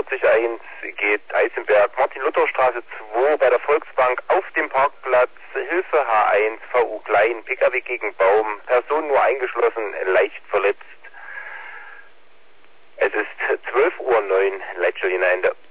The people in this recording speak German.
45.1 geht Eisenberg, Martin-Luther-Straße 2 bei der Volksbank auf dem Parkplatz, Hilfe H1, VU Klein, PKW gegen Baum, Person nur eingeschlossen, leicht verletzt. Es ist 12:09 Uhr, Leitstelle hinein.